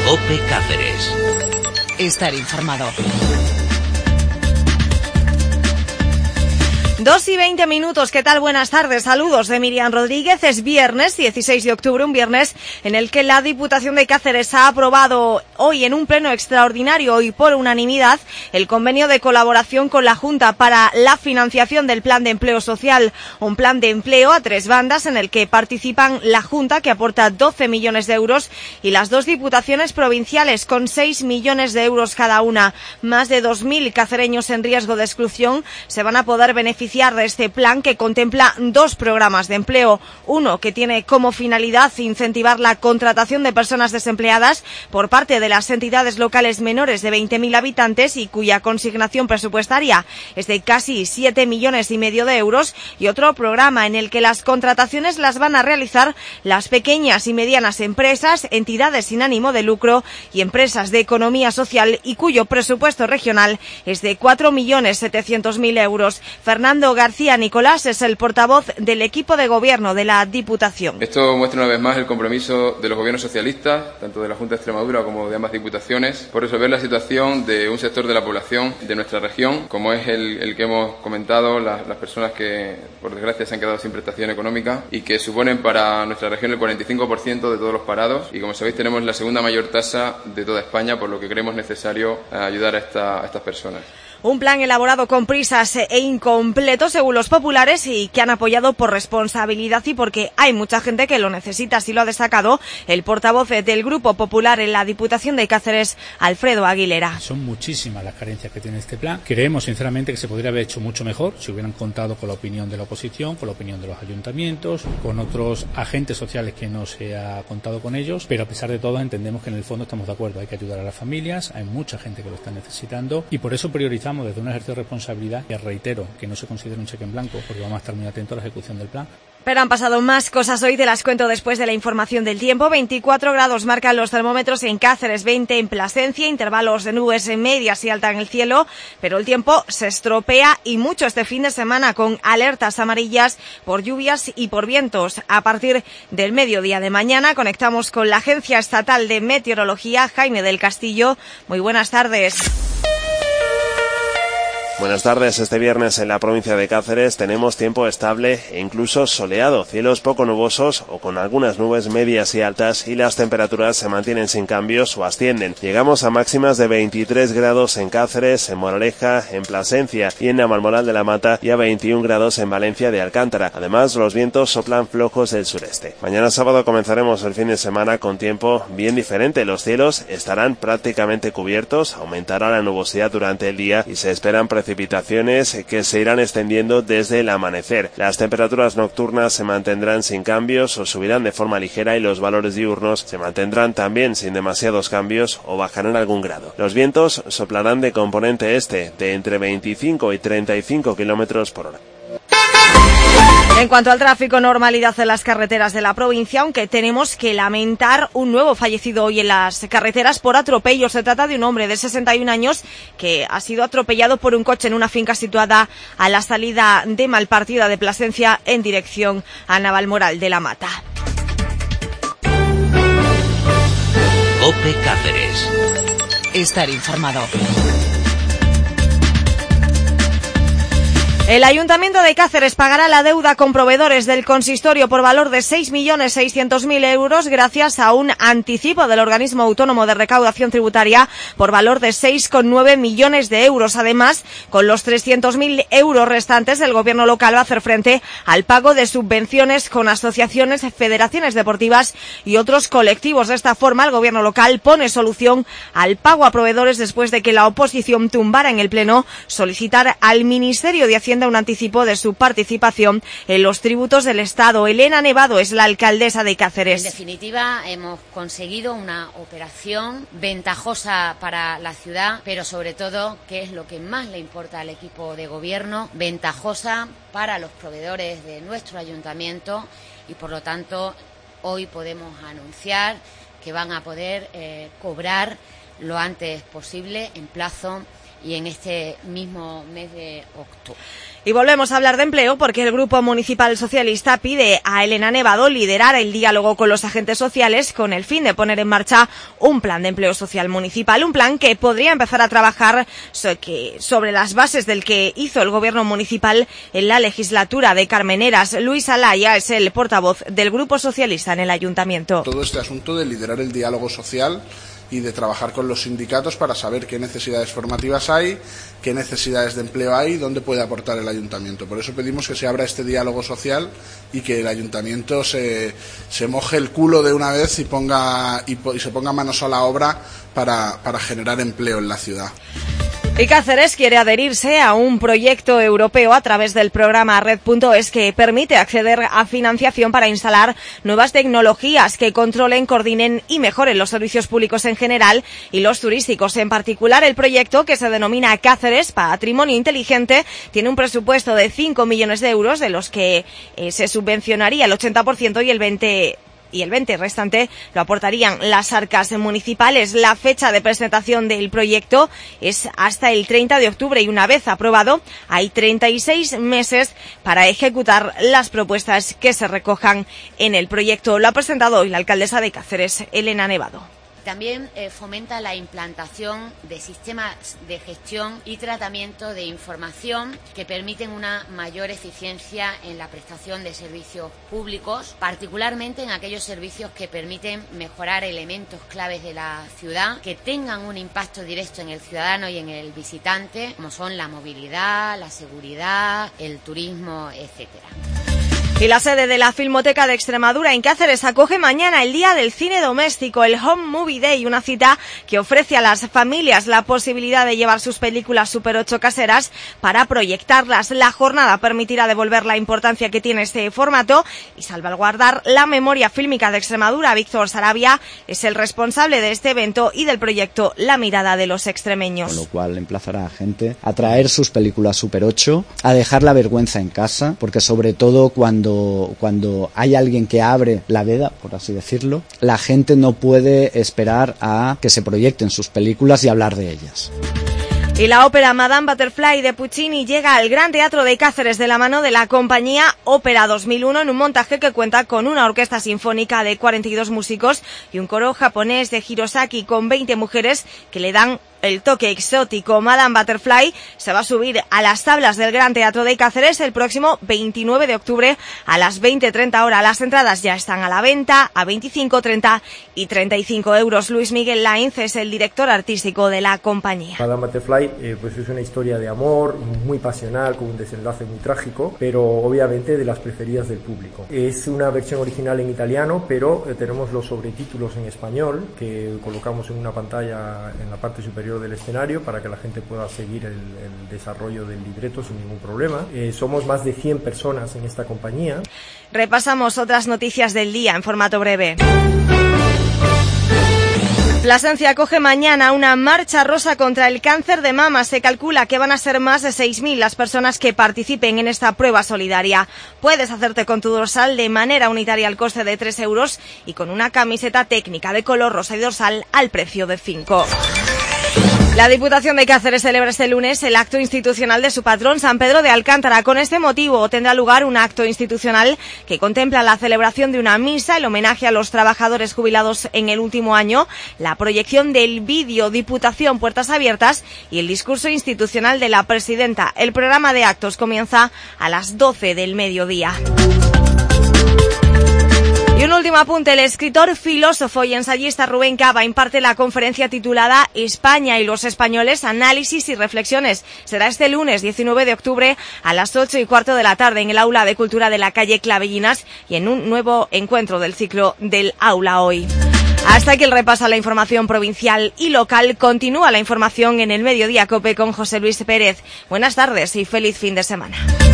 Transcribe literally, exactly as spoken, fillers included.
COPE Cáceres. Estar informado. Dos y veinte minutos, ¿qué tal? Buenas tardes, saludos de Miriam Rodríguez. Es viernes dieciséis de octubre, un viernes en el que la Diputación de Cáceres ha aprobado hoy en un pleno extraordinario y por unanimidad el convenio de colaboración con la Junta para la financiación del Plan de Empleo Social, un plan de empleo a tres bandas en el que participan la Junta, que aporta doce millones de euros, y las dos diputaciones provinciales con seis millones de euros cada una. Más de dos mil cacereños en riesgo de exclusión se van a poder beneficiar de este plan, que contempla dos programas de empleo. Uno que tiene como finalidad incentivar la contratación de personas desempleadas por parte de las entidades locales menores de veinte mil habitantes y cuya consignación presupuestaria es de casi siete millones y medio de euros, y otro programa en el que las contrataciones las van a realizar las pequeñas y medianas empresas, entidades sin ánimo de lucro y empresas de economía social, y cuyo presupuesto regional es de cuatro millones setecientos mil euros. Fernando García Nicolás es el portavoz del equipo de gobierno de la Diputación. Esto muestra una vez más el compromiso de los gobiernos socialistas, tanto de la Junta de Extremadura como de ambas diputaciones, por resolver la situación de un sector de la población de nuestra región, como es el, el que hemos comentado, la, las personas que por desgracia se han quedado sin prestación económica y que suponen para nuestra región el cuarenta y cinco por ciento de todos los parados, y como sabéis tenemos la segunda mayor tasa de toda España, por lo que creemos necesario ayudar a, esta, a estas personas. Un plan elaborado con prisas e incompleto, según los populares, y que han apoyado por responsabilidad y porque hay mucha gente que lo necesita. Así lo ha destacado el portavoz del Grupo Popular en la Diputación de Cáceres, Alfredo Aguilera. Son muchísimas las carencias que tiene este plan. Creemos, sinceramente, que se podría haber hecho mucho mejor si hubieran contado con la opinión de la oposición, con la opinión de los ayuntamientos, con otros agentes sociales que no se ha contado con ellos, pero a pesar de todo entendemos que en el fondo estamos de acuerdo. Hay que ayudar a las familias, hay mucha gente que lo está necesitando y por eso priorizamos desde un ejercicio de responsabilidad, y reitero que no se considera un cheque en blanco, porque vamos a estar muy atentos a la ejecución del plan. Pero han pasado más cosas hoy, te las cuento después de la información del tiempo. veinticuatro grados marcan los termómetros en Cáceres, veinte en Plasencia, intervalos de nubes medias y alta en el cielo, pero el tiempo se estropea y mucho este fin de semana, con alertas amarillas por lluvias y por vientos. A partir del mediodía de mañana conectamos con la Agencia Estatal de Meteorología, Jaime del Castillo. Muy buenas tardes. Buenas tardes. Este viernes en la provincia de Cáceres tenemos tiempo estable e incluso soleado, cielos poco nubosos o con algunas nubes medias y altas, y las temperaturas se mantienen sin cambios o ascienden. Llegamos a máximas de veintitrés grados en Cáceres, en Moraleja, en Plasencia y en Navalmoral de la Mata, y a veintiún grados en Valencia de Alcántara. Además, los vientos soplan flojos del sureste. Mañana sábado comenzaremos el fin de semana con tiempo bien diferente. Los cielos estarán prácticamente cubiertos, aumentará la nubosidad durante el día y se esperan precipitaciones precipitaciones que se irán extendiendo desde el amanecer. Las temperaturas nocturnas se mantendrán sin cambios o subirán de forma ligera, y los valores diurnos se mantendrán también sin demasiados cambios o bajarán algún grado. Los vientos soplarán de componente este, de entre veinticinco y treinta y cinco kilómetros por hora. En cuanto al tráfico, normalidad en las carreteras de la provincia, aunque tenemos que lamentar un nuevo fallecido hoy en las carreteras por atropello. Se trata de un hombre de sesenta y un años que ha sido atropellado por un coche en una finca situada a la salida de Malpartida de Plasencia en dirección a Navalmoral de la Mata. COPE Cáceres. Estar informado. El Ayuntamiento de Cáceres pagará la deuda con proveedores del consistorio por valor de seis millones seiscientos mil euros gracias a un anticipo del organismo autónomo de recaudación tributaria por valor de seis coma nueve millones de euros. Además, con los trescientos mil euros restantes, el gobierno local va a hacer frente al pago de subvenciones con asociaciones, federaciones deportivas y otros colectivos. De esta forma, el gobierno local pone solución al pago a proveedores después de que la oposición tumbara en el Pleno solicitar al Ministerio de Hacienda un anticipo de su participación en los tributos del Estado. Elena Nevado es la alcaldesa de Cáceres. En definitiva, hemos conseguido una operación ventajosa para la ciudad, pero sobre todo, que es lo que más le importa al equipo de gobierno, ventajosa para los proveedores de nuestro ayuntamiento, y por lo tanto hoy podemos anunciar que van a poder eh, cobrar lo antes posible, en plazo, y en este mismo mes de octubre. Y volvemos a hablar de empleo porque el Grupo Municipal Socialista pide a Elena Nevado liderar el diálogo con los agentes sociales con el fin de poner en marcha un plan de empleo social municipal, un plan que podría empezar a trabajar sobre las bases del que hizo el Gobierno municipal en la legislatura de Carmen Heras. Luis Alaya es el portavoz del Grupo Socialista en el Ayuntamiento. Todo este asunto de liderar el diálogo social y de trabajar con los sindicatos para saber qué necesidades formativas hay, qué necesidades de empleo hay y dónde puede aportar el ayuntamiento. Por eso pedimos que se abra este diálogo social y que el ayuntamiento se, se moje el culo de una vez y, ponga, y, y se ponga manos a la obra para, para generar empleo en la ciudad. Y Cáceres quiere adherirse a un proyecto europeo a través del programa Red punto es que permite acceder a financiación para instalar nuevas tecnologías que controlen, coordinen y mejoren los servicios públicos en general y los turísticos en particular. El proyecto, que se denomina Cáceres Patrimonio Inteligente, tiene un presupuesto de cinco millones de euros, de los que eh, se subvencionaría el ochenta por ciento y el veinte por ciento y el veinte restante lo aportarían las arcas municipales. La fecha de presentación del proyecto es hasta el treinta de octubre y una vez aprobado hay treinta y seis meses para ejecutar las propuestas que se recojan en el proyecto. Lo ha presentado hoy la alcaldesa de Cáceres, Elena Nevado. También eh, fomenta la implantación de sistemas de gestión y tratamiento de información que permiten una mayor eficiencia en la prestación de servicios públicos, particularmente en aquellos servicios que permiten mejorar elementos claves de la ciudad, que tengan un impacto directo en el ciudadano y en el visitante, como son la movilidad, la seguridad, el turismo, etcétera. Y la sede de la Filmoteca de Extremadura en Cáceres acoge mañana el Día del Cine Doméstico, el Home Movie Day, una cita que ofrece a las familias la posibilidad de llevar sus películas Super ocho caseras para proyectarlas. La jornada permitirá devolver la importancia que tiene este formato y salvaguardar la memoria fílmica de Extremadura. Víctor Sarabia es el responsable de este evento y del proyecto La Mirada de los Extremeños. Con lo cual emplazará a gente a traer sus películas Super ocho, a dejar la vergüenza en casa, porque sobre todo cuando Cuando, cuando hay alguien que abre la veda, por así decirlo, la gente no puede esperar a que se proyecten sus películas y hablar de ellas. Y la ópera Madame Butterfly de Puccini llega al Gran Teatro de Cáceres de la mano de la compañía Ópera dos mil uno en un montaje que cuenta con una orquesta sinfónica de cuarenta y dos músicos y un coro japonés de Hirosaki con veinte mujeres que le dan el toque exótico. Madame Butterfly se va a subir a las tablas del Gran Teatro de Cáceres el próximo veintinueve de octubre a las veinte treinta horas. Las entradas ya están a la venta a veinticinco, treinta y treinta y cinco euros. Luis Miguel Lainz es el director artístico de la compañía. Madame Butterfly eh, pues es una historia de amor muy pasional con un desenlace muy trágico, pero obviamente de las preferidas del público. Es una versión original en italiano, pero eh, tenemos los sobretítulos en español que colocamos en una pantalla en la parte superior del escenario para que la gente pueda seguir el, el desarrollo del libreto sin ningún problema. Eh, somos más de cien personas en esta compañía. Repasamos otras noticias del día en formato breve. Plasencia acoge mañana una marcha rosa contra el cáncer de mama. Se calcula que van a ser más de seis mil las personas que participen en esta prueba solidaria. Puedes hacerte con tu dorsal de manera unitaria al coste de tres euros y con una camiseta técnica de color rosa y dorsal al precio de cinco. La Diputación de Cáceres celebra este lunes el acto institucional de su patrón, San Pedro de Alcántara. Con este motivo tendrá lugar un acto institucional que contempla la celebración de una misa, el homenaje a los trabajadores jubilados en el último año, la proyección del vídeo Diputación Puertas Abiertas y el discurso institucional de la presidenta. El programa de actos comienza a las doce del mediodía. Y un último apunte, el escritor, filósofo y ensayista Rubén Cava imparte la conferencia titulada España y los españoles, análisis y reflexiones. Será este lunes diecinueve de octubre a las ocho y cuarto de la tarde en el Aula de Cultura de la calle Clavellinas y en un nuevo encuentro del ciclo del Aula Hoy. Hasta aquí el repaso a la información provincial y local. Continúa la información en el Mediodía COPE con José Luis Pérez. Buenas tardes y feliz fin de semana.